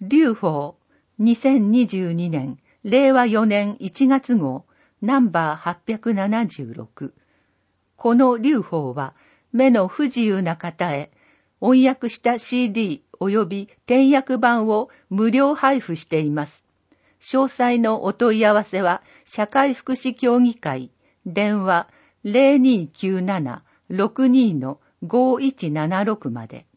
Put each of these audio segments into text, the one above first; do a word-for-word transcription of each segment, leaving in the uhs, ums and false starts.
劉邦にせんにじゅうにねんれいわよねんいちがつ号ナンバーはっぴゃくななじゅうろく。この劉邦は目の不自由な方へ音訳した シーディー 及び点訳版を無料配布しています。詳細のお問い合わせは社会福祉協議会電話 ゼロにきゅうなな ろくに ごいちななろく まで。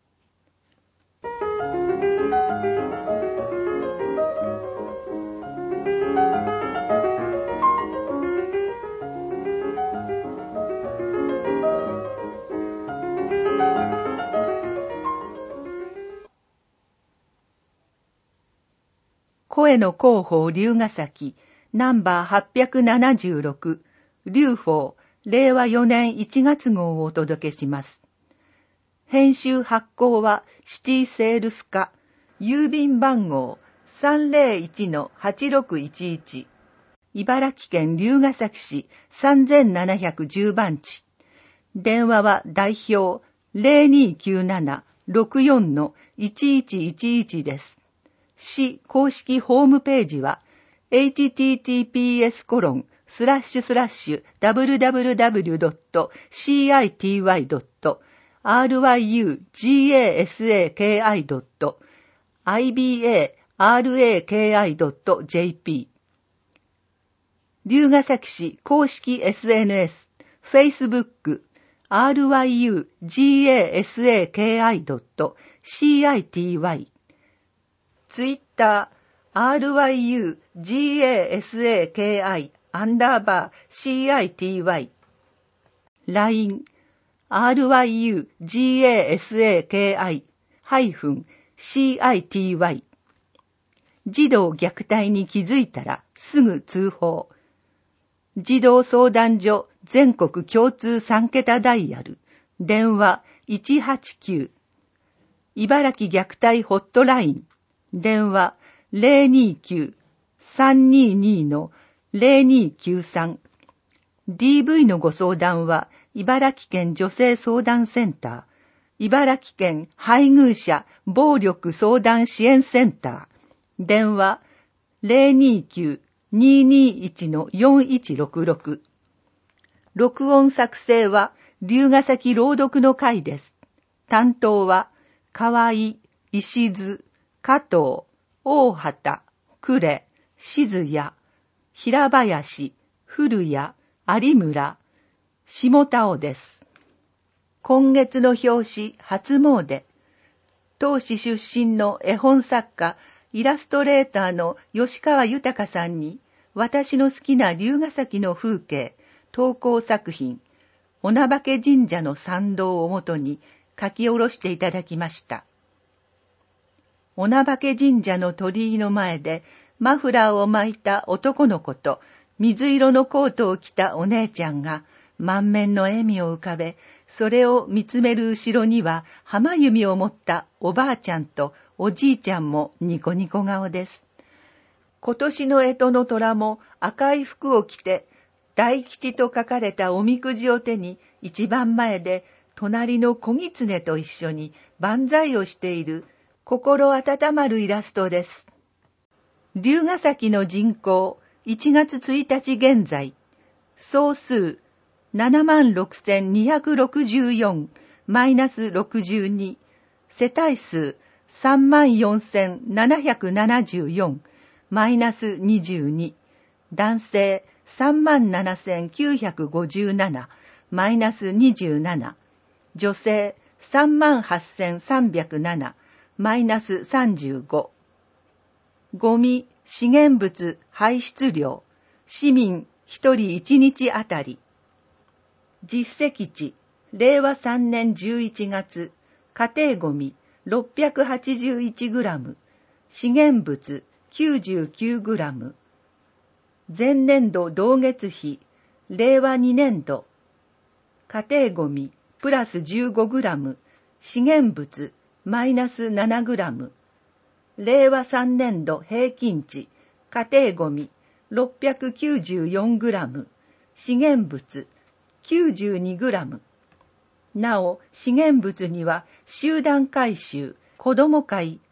声の広報龍ヶ崎ナンバーはっぴゃくななじゅうろく劉邦れいわよねんいちがつ号をお届けします。編集発行はシティセールス課郵便番号 さんぜろいちのはちろくいちいち 茨城県龍ヶ崎市さんぜんななひゃくじゅう番地。電話は代表 ゼロにきゅうなな ろくよん いちいちいちいち です。市公式ホームページは エイチティーティーピーエスコロンスラッシュスラッシュダブリュダブリュダブリュドットシーアイティーワイドットアールワイユージーエーエスエーケーアイドットアイビーエーアールエーケーアイドットジェーピー 龍ヶ崎市公式 エスエヌエス Facebook アールワイユージーエーエスエーケーアイドットシーアイティーワイツイッター アールワイユージーエーエスエーケーアイ アンダーバー シーアイティーワイ ライン アールワイユージーエーエスエーケーアイ ハイフン シーアイティーワイ 児童虐待に気づいたらすぐ通報。児童相談所全国共通さんけたダイヤル電話いちはちきゅう茨城虐待ホットライン電話 ゼロにきゅう さんにに のゼロにきゅうさん ディーブイ のご相談は茨城県女性相談センター茨城県配偶者暴力相談支援センター電話 ゼロにきゅう ににいち のよんいちろくろく 録音作成は龍ヶ崎朗読の会です。担当は河合、石津、加藤、大畑、呉、静谷、平林、古谷、有村、下田尾です。今月の表紙、初詣。当市出身の絵本作家、イラストレーターの吉川豊さんに、私の好きな龍ヶ崎の風景、投稿作品、おなばけ神社の参道をもとに書き下ろしていただきました。おなばけ神社の鳥居の前でマフラーを巻いた男の子と水色のコートを着たお姉ちゃんが満面の笑みを浮かべ、それを見つめる後ろには浜弓を持ったおばあちゃんとおじいちゃんもニコニコ顔です。今年の干支の虎も赤い服を着て、大吉と書かれたおみくじを手に一番前で隣の小狐と一緒に万歳をしている心温まるイラストです。龍ヶ崎の人口いちがつついたち現在、総数 ななまんろくせんにひゃくろくじゅうよん マイナスろくじゅうに、世帯数 さんまんよんせんななひゃくななじゅうよん マイナスにじゅうに、男性さんまんななせんきゅうひゃくごじゅうなな、マイナスにじゅうなな、女性さんまんはっせんさんびゃくなな、マイナスさんじゅうご。ゴミ、資源物排出量、市民ひとりいちにちあたり。実績値、れいわさんねんじゅういちがつ、家庭ゴミ ろっぴゃくはちじゅういちグラム、資源物 きゅうじゅうきゅうグラム。前年度同月比、れいわにねんど、家庭ゴミプラスじゅうごグラム、資源物マイナスななグラム。れいわさんねんど平均値、家庭ゴミろっぴゃくきゅうじゅうよんグラム、資源物きゅうじゅうにグラム。なお、資源物には集団回収、子ども会、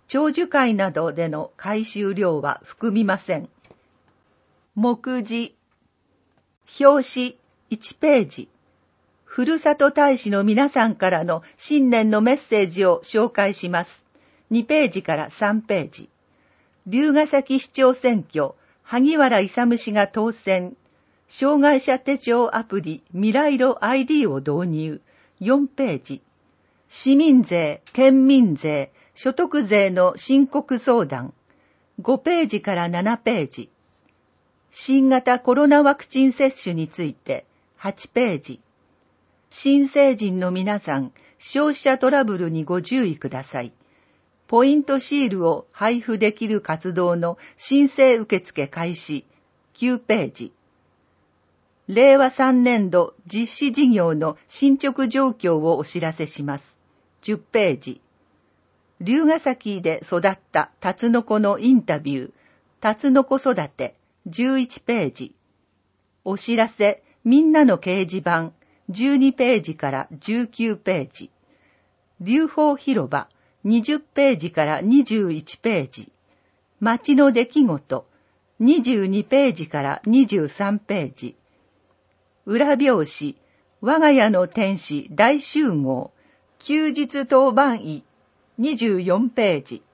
長寿会などでの回収料は含みません。目次。表紙いちページ。ふるさと大使の皆さんからの新年のメッセージを紹介します。にページからさんページ。龍ケ崎市長選挙、萩原勇氏が当選。障害者手帳アプリ未来路 アイディー を導入。よんページ。市民税、県民税、所得税の申告相談。ごページからななページ。新型コロナワクチン接種についてはちページ。新成人の皆さん、消費者トラブルにご注意ください。ポイントシールを配布できる活動の申請受付開始。きゅうページ。れいわさんねんど実施事業の進捗状況をお知らせします。じゅっページ。龍ケ崎で育ったタツノコのインタビュー。タツノコ育て。じゅういちページ。お知らせ、みんなの掲示板。じゅうにページからじゅうきゅうページ。龍鳳広場。にじゅっページからにじゅういちページ。街の出来事。にじゅうにページからにじゅうさんページ。裏表紙。我が家の天使大集合。休日当番医。にじゅうよんページ。